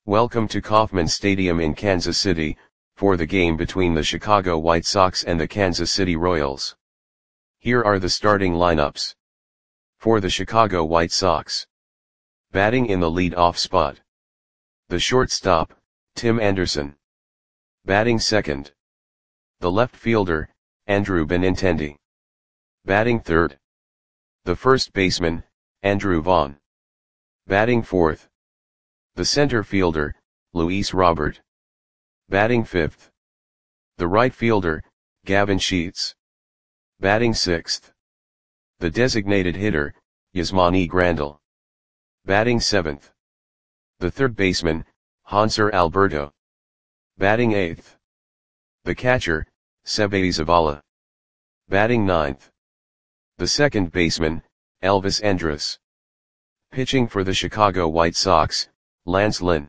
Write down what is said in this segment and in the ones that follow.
Welcome to Kauffman Stadium in Kansas City, for the game between the Chicago White Sox and the Kansas City Royals. Here are the starting lineups. For the Chicago White Sox. Batting in the lead-off spot. The shortstop, Tim Anderson. Batting second. The left fielder, Andrew Benintendi. Batting third. The first baseman, Andrew Vaughn. Batting fourth. The center fielder, Luis Robert. Batting fifth. The right fielder, Gavin Sheets. Batting sixth. The designated hitter, Yasmani Grandal. Batting seventh. The third baseman, Hanser Alberto. Batting eighth. The catcher, Sebe Zavala. Batting ninth. The second baseman, Elvis Andrus. Pitching for the Chicago White Sox, Lance Lynn.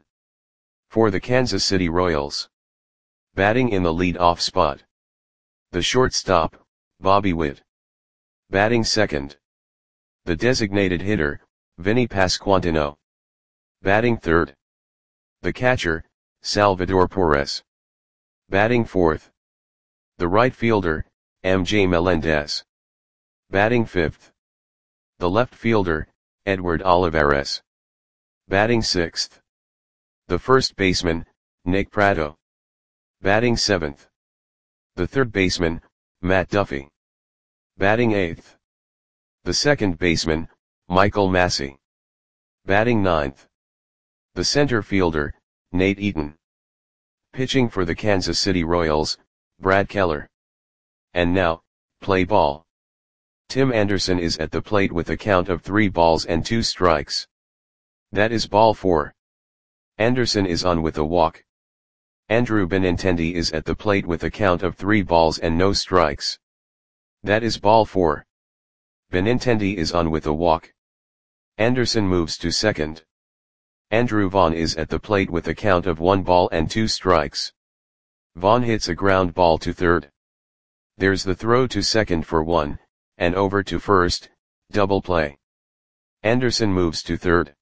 For the Kansas City Royals. Batting in the lead-off spot. The shortstop, Bobby Witt. Batting second. The designated hitter, Vinny Pasquantino. Batting third. The catcher, Salvador Perez. Batting fourth. The right fielder, MJ Melendez. Batting fifth. The left fielder, Edward Olivares. Batting sixth. The first baseman, Nick Pratto. Batting seventh. The third baseman, Matt Duffy. Batting eighth. The second baseman, Michael Massey. Batting ninth. The center fielder, Nate Eaton. Pitching for the Kansas City Royals, Brad Keller. And now, play ball. Tim Anderson is at the plate with a count of 3 balls and 2 strikes. That is ball 4. Anderson is on with a walk. Andrew Benintendi is at the plate with a count of 3 balls and no strikes. That is ball 4. Benintendi is on with a walk. Anderson moves to second. Andrew Vaughn is at the plate with a count of 1 ball and 2 strikes. Vaughn hits a ground ball to third. There's the throw to second for 1, and over to first, double play. Anderson moves to third.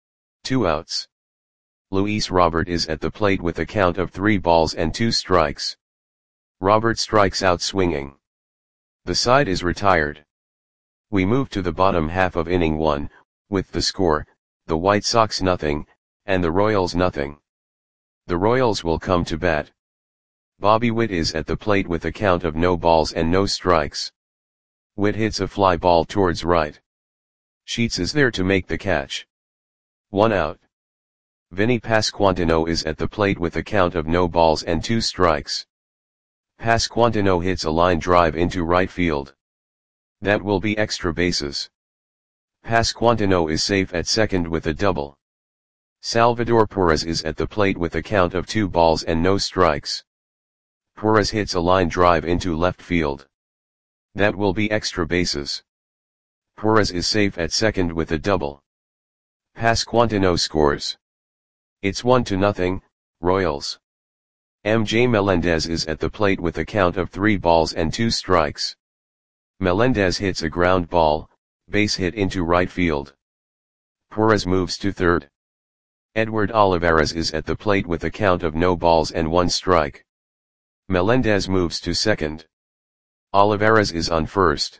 2 outs. Luis Robert is at the plate with a count of 3 balls and 2 strikes. Robert strikes out swinging. The side is retired. We move to the bottom half of inning 1, with the score, the White Sox nothing, and the Royals nothing. The Royals will come to bat. Bobby Witt is at the plate with a count of no balls and no strikes. Witt hits a fly ball towards right. Sheets is there to make the catch. 1 out. Vinny Pasquantino is at the plate with a count of no balls and 2 strikes. Pasquantino hits a line drive into right field. That will be extra bases. Pasquantino is safe at second with a double. Salvador Perez is at the plate with a count of 2 balls and no strikes. Perez hits a line drive into left field. That will be extra bases. Perez is safe at second with a double. Pasquantino scores. It's 1-0, Royals. MJ Melendez is at the plate with a count of 3 balls and 2 strikes. Melendez hits a ground ball, base hit into right field. Perez moves to third. Edward Olivares is at the plate with a count of no balls and 1 strike. Melendez moves to second. Olivares is on first.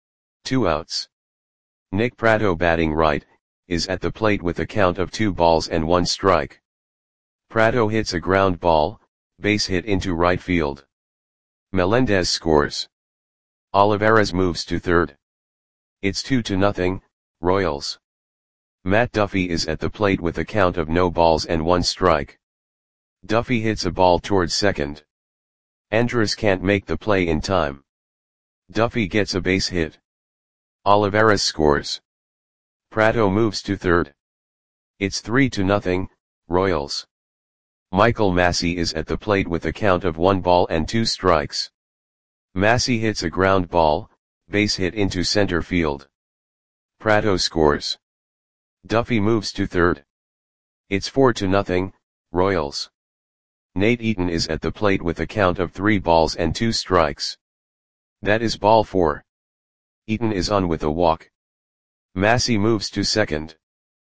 2 outs. Nick Pratto batting right, is at the plate with a count of 2 balls and 1 strike. Pratto hits a ground ball, base hit into right field. Melendez scores. Olivares moves to third. It's 2-0, Royals. Matt Duffy is at the plate with a count of no balls and 1 strike. Duffy hits a ball towards second. Andrus can't make the play in time. Duffy gets a base hit. Olivares scores. Pratto moves to third. It's 3-0, Royals. Michael Massey is at the plate with a count of 1 ball and 2 strikes. Massey hits a ground ball, base hit into center field. Pratto scores. Duffy moves to third. It's 4-0, Royals. Nate Eaton is at the plate with a count of 3 balls and 2 strikes. That is ball 4. Eaton is on with a walk. Massey moves to second.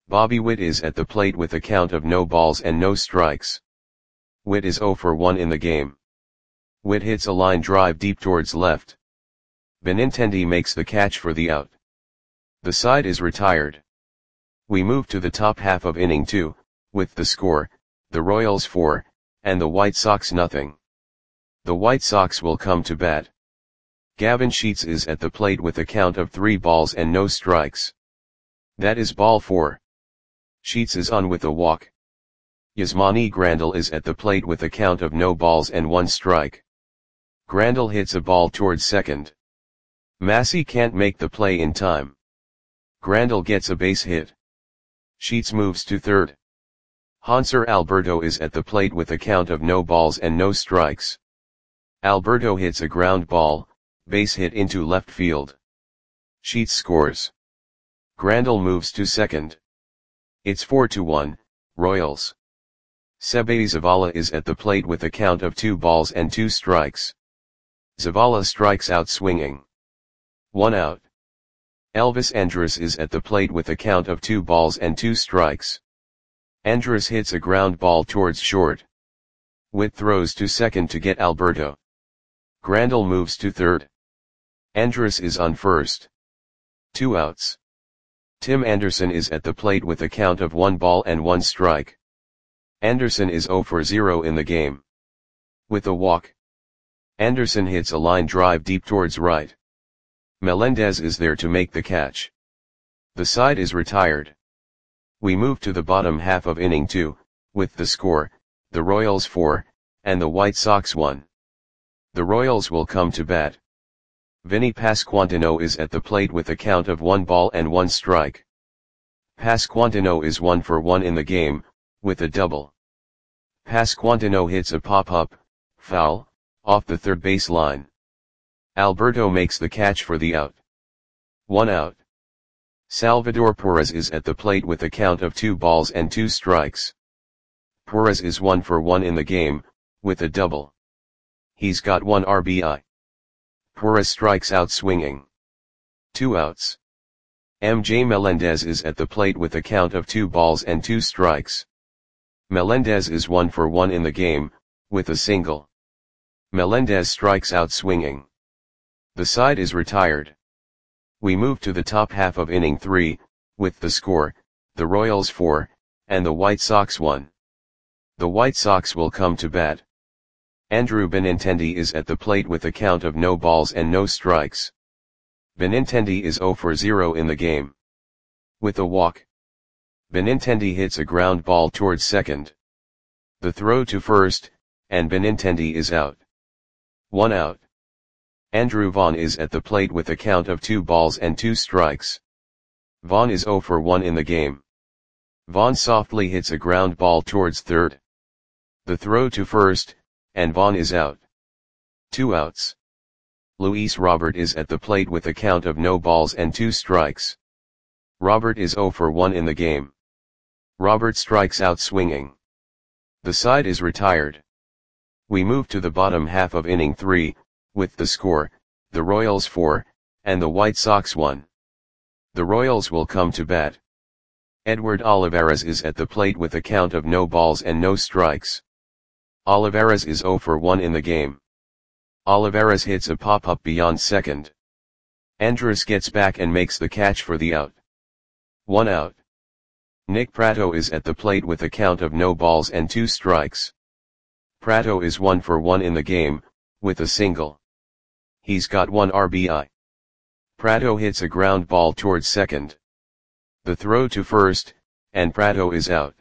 Bobby Witt is at the plate with a count of no balls and no strikes. Witt is 0 for 1 in the game. Witt hits a line drive deep towards left. Benintendi makes the catch for the out. The side is retired. We move to the top half of inning 2, with the score, the Royals 4, and the White Sox nothing. The White Sox will come to bat. Gavin Sheets is at the plate with a count of 3 balls and no strikes. That is ball 4. Sheets is on with a walk. Yasmani Grandal is at the plate with a count of no balls and 1 strike. Grandal hits a ball towards second. Massey can't make the play in time. Grandal gets a base hit. Sheets moves to third. Hanser Alberto is at the plate with a count of no balls and no strikes. Alberto hits a ground ball, base hit into left field. Sheets scores. Grandal moves to second. It's 4-1, Royals. Seby Zavala is at the plate with a count of 2 balls and 2 strikes. Zavala strikes out swinging. 1 out. Elvis Andrus is at the plate with a count of 2 balls and 2 strikes. Andrus hits a ground ball towards short. Witt throws to second to get Alberto. Grandal moves to third. Andrus is on first. 2 outs. Tim Anderson is at the plate with a count of 1 ball and 1 strike. Anderson is 0 for 0 in the game. With a walk. Anderson hits a line drive deep towards right. Melendez is there to make the catch. The side is retired. We move to the bottom half of inning 2, with the score, the Royals 4, and the White Sox 1. The Royals will come to bat. Vinny Pasquantino is at the plate with a count of 1 ball and 1 strike. Pasquantino is 1 for 1 in the game, with a double. Pasquantino hits a pop-up, foul, off the third base line. Alberto makes the catch for the out. 1 out. Salvador Perez is at the plate with a count of 2 balls and 2 strikes. Perez is 1 for 1 in the game, with a double. He's got 1 RBI. Perez strikes out swinging. 2 outs. MJ Melendez is at the plate with a count of 2 balls and 2 strikes. Melendez is 1 for 1 in the game, with a single. Melendez strikes out swinging. The side is retired. We move to the top half of inning 3, with the score, the Royals 4, and the White Sox 1. The White Sox will come to bat. Andrew Benintendi is at the plate with a count of no balls and no strikes. Benintendi is 0 for 0 in the game. With a walk. Benintendi hits a ground ball towards second. The throw to first, and Benintendi is out. 1 out. Andrew Vaughn is at the plate with a count of 2 balls and 2 strikes. Vaughn is 0 for 1 in the game. Vaughn softly hits a ground ball towards third. The throw to first, and Vaughn is out. 2 outs. Luis Robert is at the plate with a count of no balls and 2 strikes. Robert is 0 for 1 in the game. Robert strikes out swinging. The side is retired. We move to the bottom half of inning 3, with the score, the Royals 4, and the White Sox 1. The Royals will come to bat. Edward Olivares is at the plate with a count of no balls and no strikes. Olivares is 0 for 1 in the game. Olivares hits a pop-up beyond second. Andrus gets back and makes the catch for the out. 1 out. Nick Pratto is at the plate with a count of no balls and 2 strikes. Pratto is 1 for 1 in the game, with a single. He's got 1 RBI. Pratto hits a ground ball towards second. The throw to first, and Pratto is out.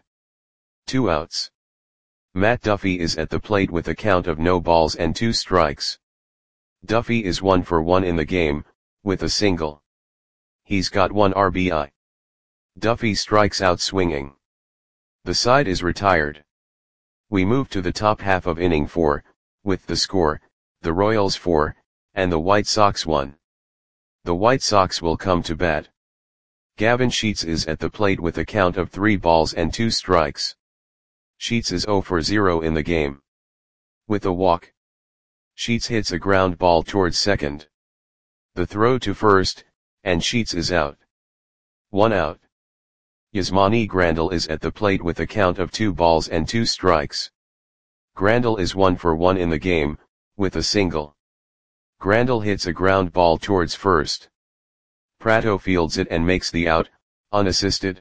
2 outs. Matt Duffy is at the plate with a count of no balls and 2 strikes. Duffy is 1 for 1 in the game, with a single. He's got 1 RBI. Duffy strikes out swinging. The side is retired. We move to the top half of inning 4, with the score, the Royals 4, and the White Sox 1. The White Sox will come to bat. Gavin Sheets is at the plate with a count of 3 balls and 2 strikes. Sheets is 0 for 0 in the game. With a walk. Sheets hits a ground ball towards second. The throw to first, and Sheets is out. 1 out. Yasmani Grandal is at the plate with a count of 2 balls and 2 strikes. Grandal is 1 for 1 in the game, with a single. Grandal hits a ground ball towards first. Prato fields it and makes the out, unassisted.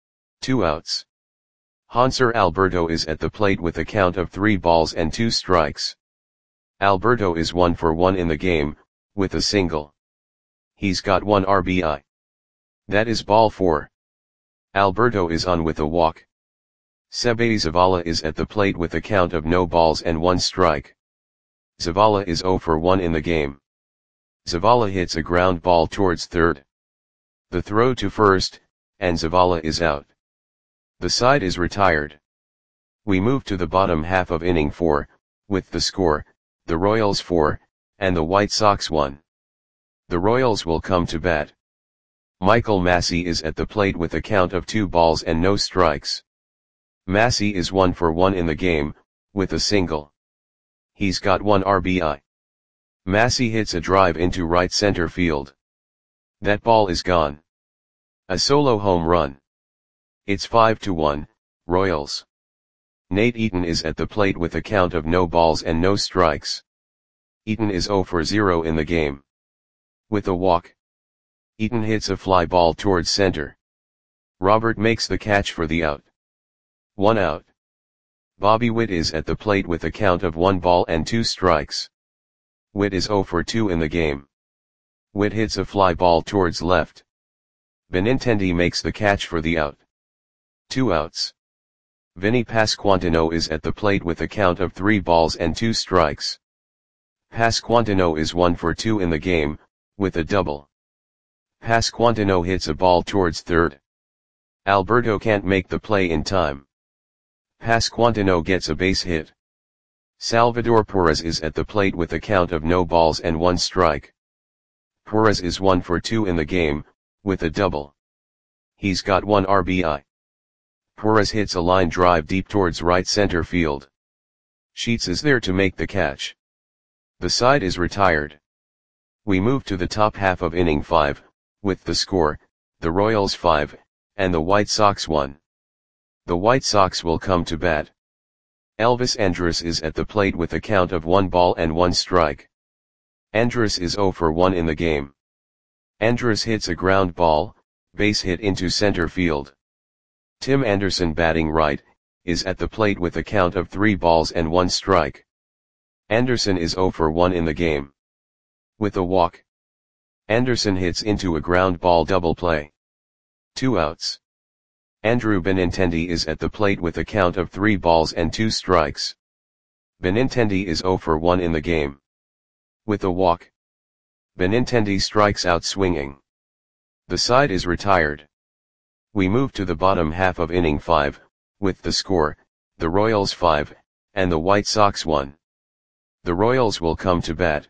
2 outs. Hanser Alberto is at the plate with a count of 3 balls and 2 strikes. Alberto is 1 for 1 in the game, with a single. He's got 1 RBI. That is ball 4. Alberto is on with a walk. Sebe Zavala is at the plate with a count of no balls and 1 strike. Zavala is 0 for 1 in the game. Zavala hits a ground ball towards third. The throw to first, and Zavala is out. The side is retired. We move to the bottom half of inning 4, with the score, the Royals 4, and the White Sox 1. The Royals will come to bat. Michael Massey is at the plate with a count of 2 balls and no strikes. Massey is 1 for 1 in the game, with a single. He's got 1 RBI. Massey hits a drive into right center field. That ball is gone. A solo home run. It's 5-1, Royals. Nate Eaton is at the plate with a count of no balls and no strikes. Eaton is 0 for 0 in the game. With a walk. Eaton hits a fly ball towards center. Robert makes the catch for the out. 1 out. Bobby Witt is at the plate with a count of 1 ball and 2 strikes. Witt is 0 for 2 in the game. Witt hits a fly ball towards left. Benintendi makes the catch for the out. 2 outs. Vinny Pasquantino is at the plate with a count of 3 balls and 2 strikes. Pasquantino is 1 for 2 in the game, with a double. Pasquantino hits a ball towards third. Alberto can't make the play in time. Pasquantino gets a base hit. Salvador Perez is at the plate with a count of no balls and 1 strike. Perez is 1 for 2 in the game, with a double. He's got 1 RBI. Perez hits a line drive deep towards right center field. Sheets is there to make the catch. The side is retired. We move to the top half of inning 5, with the score, the Royals 5, and the White Sox 1. The White Sox will come to bat. Elvis Andrus is at the plate with a count of 1 ball and 1 strike. Andrus is 0 for 1 in the game. Andrus hits a ground ball, base hit into center field. Tim Anderson, batting right, is at the plate with a count of 3 balls and 1 strike. Anderson is 0 for 1 in the game. With a walk. Anderson hits into a ground ball double play. 2 outs. Andrew Benintendi is at the plate with a count of 3 balls and 2 strikes. Benintendi is 0 for 1 in the game. With a walk. Benintendi strikes out swinging. The side is retired. We move to the bottom half of inning 5, with the score, the Royals 5, and the White Sox 1. The Royals will come to bat.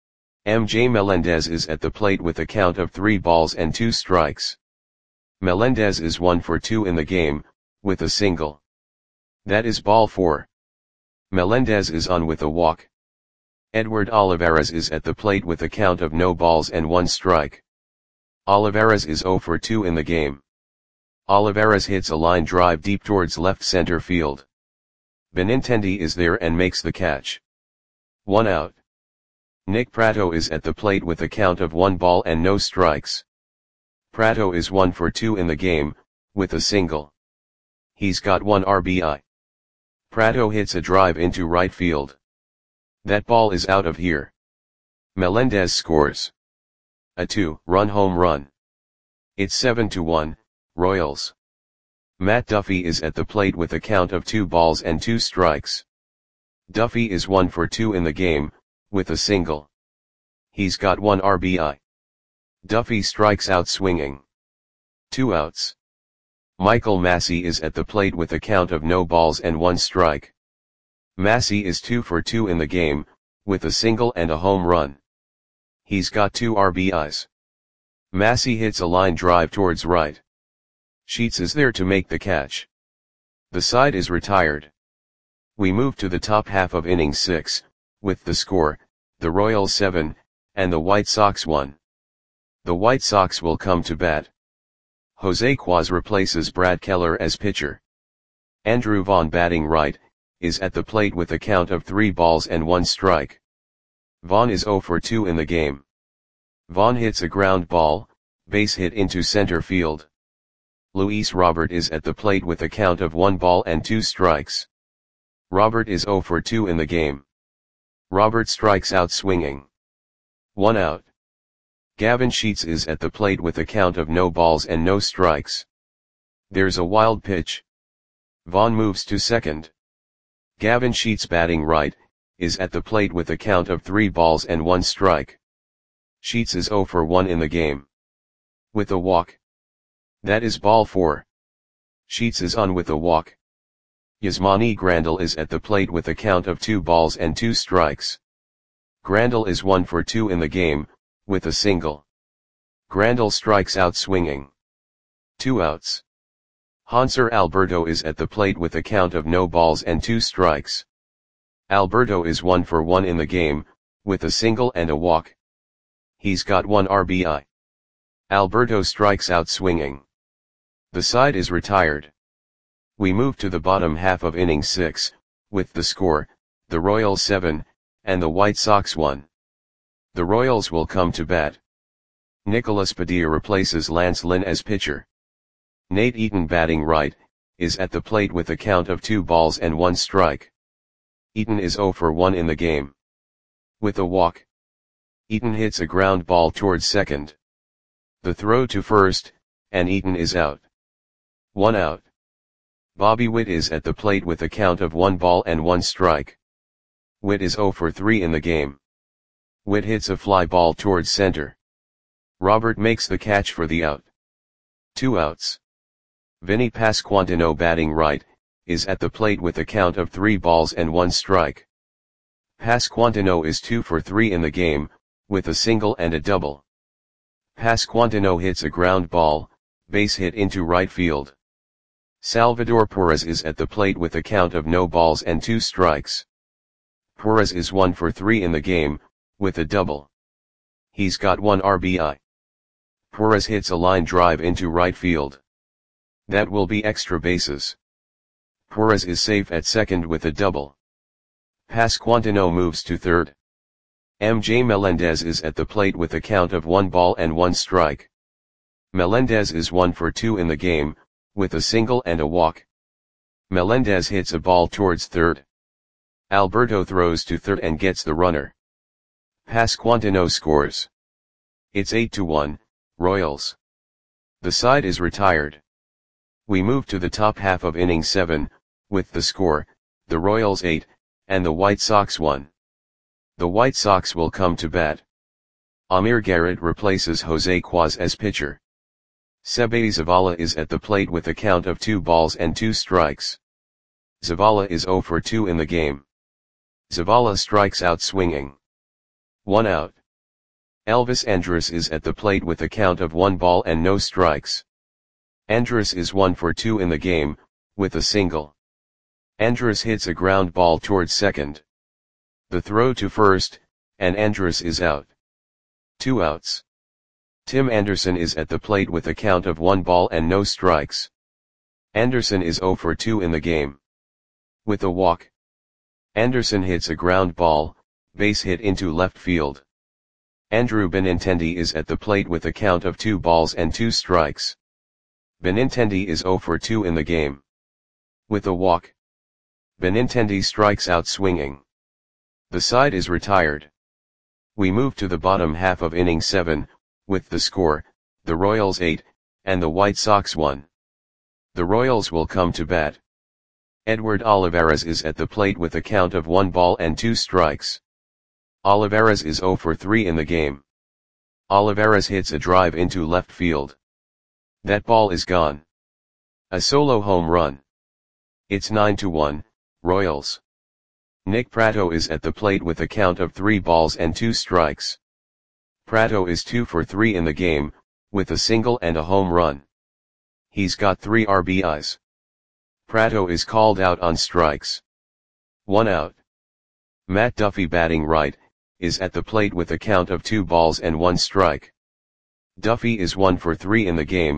MJ Melendez is at the plate with a count of 3 balls and 2 strikes. Melendez is 1 for 2 in the game, with a single. That is ball 4. Melendez is on with a walk. Edward Olivares is at the plate with a count of no balls and 1 strike. Olivares is 0 for 2 in the game. Olivares hits a line drive deep towards left center field. Benintendi is there and makes the catch. 1 out. Nick Prato is at the plate with a count of 1 ball and no strikes. Prato is 1 for 2 in the game, with a single. He's got 1 RBI. Prato hits a drive into right field. That ball is out of here. Melendez scores a 2-run home run. It's 7-1, Royals. Matt Duffy is at the plate with a count of 2 balls and 2 strikes. Duffy is 1 for 2 in the game, with a single. He's got 1 RBI. Duffy strikes out swinging. 2 outs. Michael Massey is at the plate with a count of no balls and 1 strike. Massey is 2 for 2 in the game, with a single and a home run. He's got 2 RBIs. Massey hits a line drive towards right. Sheets is there to make the catch. The side is retired. We move to the top half of inning 6, with the score, the Royals 7, and the White Sox 1. The White Sox will come to bat. Jose Quaz replaces Brad Keller as pitcher. Andrew Vaughn batting right, is at the plate with a count of 3 balls and 1 strike. Vaughn is 0 for 2 in the game. Vaughn hits a ground ball, base hit into center field. Luis Robert is at the plate with a count of 1 ball and 2 strikes. Robert is 0 for 2 in the game. Robert strikes out swinging. 1 out. Gavin Sheets is at the plate with a count of no balls and no strikes. There's a wild pitch. Vaughn moves to second. Gavin Sheets batting right, is at the plate with a count of 3 balls and 1 strike. Sheets is 0 for 1 in the game. With a walk. That is ball 4. Sheets is on with a walk. Yasmani Grandal is at the plate with a count of 2 balls and 2 strikes. Grandal is 1 for 2 in the game, with a single. Grandal strikes out swinging. 2 outs. Hanser Alberto is at the plate with a count of no balls and 2 strikes. Alberto is 1 for 1 in the game, with a single and a walk. He's got 1 RBI. Alberto strikes out swinging. The side is retired. We move to the bottom half of inning 6, with the score, the Royals 7, and the White Sox 1. The Royals will come to bat. Nicolas Padilla replaces Lance Lynn as pitcher. Nate Eaton batting right, is at the plate with a count of 2 balls and 1 strike. Eaton is 0 for 1 in the game. With a walk. Eaton hits a ground ball towards second. The throw to first, and Eaton is out. 1 out. Bobby Witt is at the plate with a count of 1 ball and 1 strike. Witt is 0 for 3 in the game. Witt hits a fly ball towards center. Robert makes the catch for the out. 2 outs. Vinny Pasquantino batting right, is at the plate with a count of 3 balls and 1 strike. Pasquantino is 2 for 3 in the game, with a single and a double. Pasquantino hits a ground ball, base hit into right field. Salvador Perez is at the plate with a count of no balls and 2 strikes. Perez is 1 for 3 in the game, with a double. He's got 1 RBI. Perez hits a line drive into right field. That will be extra bases. Perez is safe at second with a double. Pasquantino moves to third. MJ Melendez is at the plate with a count of 1 ball and 1 strike. Melendez is 1 for 2 in the game, with a single and a walk. Melendez hits a ball towards third. Alberto throws to third and gets the runner. Pasquantino scores. It's 8-1, Royals. The side is retired. We move to the top half of inning 7, with the score, the Royals 8, and the White Sox 1. The White Sox will come to bat. Amir Garrett replaces Jose Quaz as pitcher. Sebe Zavala is at the plate with a count of 2 balls and 2 strikes. Zavala is 0 for 2 in the game. Zavala strikes out swinging. 1 out. Elvis Andrus is at the plate with a count of 1 ball and no strikes. Andrus is 1 for 2 in the game, with a single. Andrus hits a ground ball towards second. The throw to first, and Andrus is out. 2 outs. Tim Anderson is at the plate with a count of 1 ball and no strikes. Anderson is 0 for 2 in the game. With a walk. Anderson hits a ground ball, base hit into left field. Andrew Benintendi is at the plate with a count of 2 balls and 2 strikes. Benintendi is 0 for 2 in the game. With a walk. Benintendi strikes out swinging. The side is retired. We move to the bottom half of inning 7, with the score, the Royals 8, and the White Sox 1. The Royals will come to bat. Edward Olivares is at the plate with a count of 1 ball and 2 strikes. Olivares is 0 for 3 in the game. Olivares hits a drive into left field. That ball is gone. A solo home run. It's 9-1, Royals. Nick Pratto is at the plate with a count of 3 balls and 2 strikes. Pratto is 2 for 3 in the game, with a single and a home run. He's got 3 RBIs. Pratto is called out on strikes. 1 out. Matt Duffy batting right, is at the plate with a count of 2 balls and 1 strike. Duffy is 1 for 3 in the game,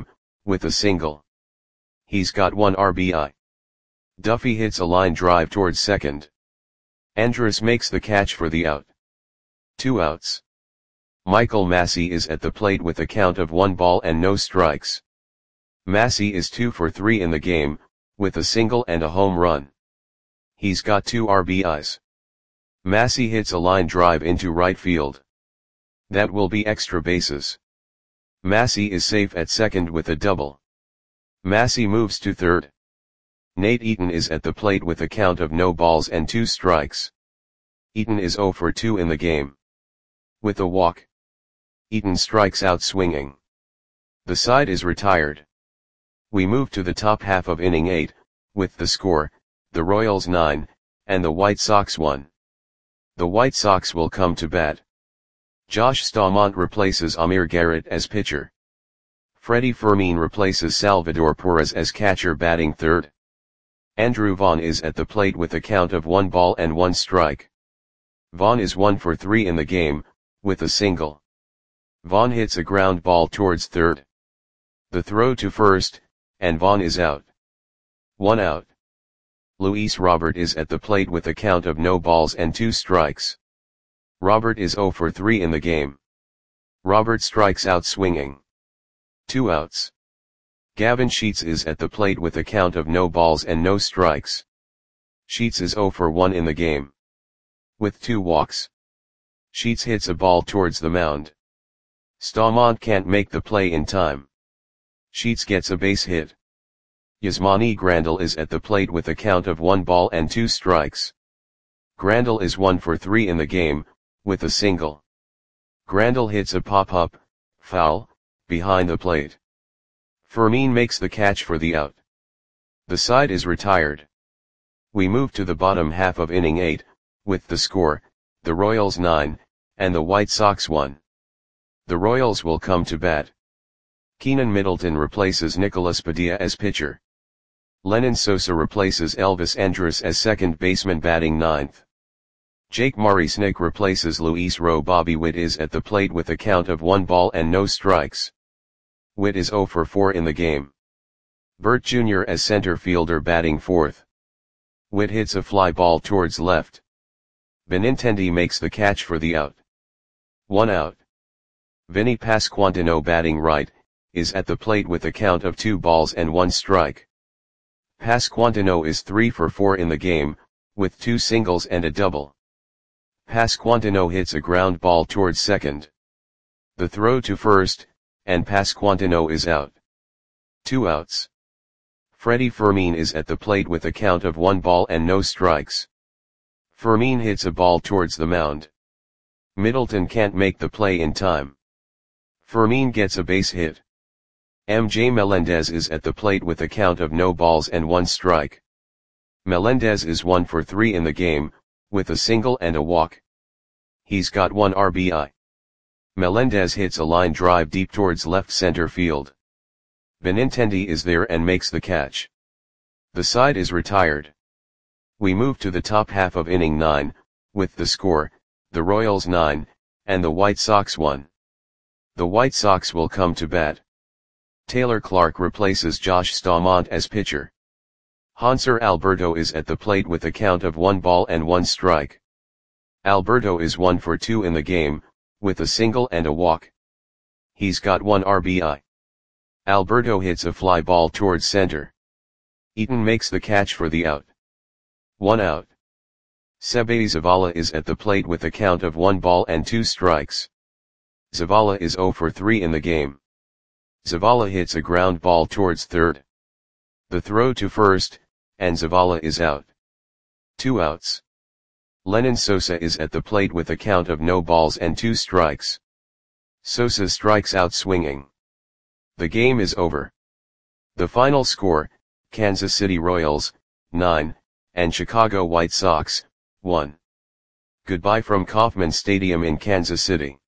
with a single. He's got 1 RBI. Duffy hits a line drive towards second. Andrus makes the catch for the out. 2 outs. Michael Massey is at the plate with a count of 1 ball and no strikes. Massey is 2 for 3 in the game, with a single and a home run. He's got 2 RBIs. Massey hits a line drive into right field. That will be extra bases. Massey is safe at second with a double. Massey moves to third. Nate Eaton is at the plate with a count of no balls and 2 strikes. Eaton is 0 for 2 in the game. With a walk, Eaton strikes out swinging. The side is retired. We move to the top half of inning 8, with the score, the Royals 9, and the White Sox 1. The White Sox will come to bat. Josh Staumont replaces Amir Garrett as pitcher. Freddie Fermin replaces Salvador Perez as catcher batting third. Andrew Vaughn is at the plate with a count of 1 ball and 1 strike. Vaughn is 1 for 3 in the game, with a single. Vaughn hits a ground ball towards third. The throw to first, and Vaughn is out. 1 out. Luis Robert is at the plate with a count of no balls and 2 strikes. Robert is 0 for 3 in the game. Robert strikes out swinging. 2 outs. Gavin Sheets is at the plate with a count of no balls and no strikes. Sheets is 0 for 1 in the game. With 2 walks. Sheets hits a ball towards the mound. Staumont can't make the play in time. Sheets gets a base hit. Yasmani Grandal is at the plate with a count of 1 ball and 2 strikes. Grandal is 1 for 3 in the game, with a single. Grandal hits a pop-up, foul, behind the plate. Fermin makes the catch for the out. The side is retired. We move to the bottom half of inning 8, with the score, the Royals 9, and the White Sox 1. The Royals will come to bat. Keenan Middleton replaces Nicolas Padilla as pitcher. Lenyn Sosa replaces Elvis Andrus as second baseman batting 9th. Jake Marisnick replaces Luis Rowe. Bobby Witt is at the plate with a count of 1 ball and no strikes. Witt is 0 for 4 in the game. Burt Jr. as center fielder batting 4th. Witt hits a fly ball towards left. Benintendi makes the catch for the out. 1 out. Vinny Pasquantino batting right, is at the plate with a count of 2 balls and 1 strike. Pasquantino is 3 for 4 in the game, with 2 singles and a double. Pasquantino hits a ground ball towards second. The throw to first, and Pasquantino is out. 2 outs. Freddie Fermin is at the plate with a count of 1 ball and no strikes. Fermin hits a ball towards the mound. Middleton can't make the play in time. Fermin gets a base hit. MJ Melendez is at the plate with a count of no balls and 1 strike. Melendez is 1 for 3 in the game, with a single and a walk. He's got 1 RBI. Melendez hits a line drive deep towards left center field. Benintendi is there and makes the catch. The side is retired. We move to the top half of inning 9, with the score, the Royals 9, and the White Sox 1. The White Sox will come to bat. Taylor Clark replaces Josh Staumont as pitcher. Hanser Alberto is at the plate with a count of 1 ball and 1 strike. Alberto is 1 for 2 in the game, with a single and a walk. He's got 1 RBI. Alberto hits a fly ball towards center. Eaton makes the catch for the out. 1 out. Seby Zavala is at the plate with a count of 1 ball and 2 strikes. Zavala is 0 for 3 in the game. Zavala hits a ground ball towards third. The throw to first, and Zavala is out. 2 outs. Lenyn Sosa is at the plate with a count of no balls and 2 strikes. Sosa strikes out swinging. The game is over. The final score, Kansas City Royals, 9, and Chicago White Sox, 1. Goodbye from Kauffman Stadium in Kansas City.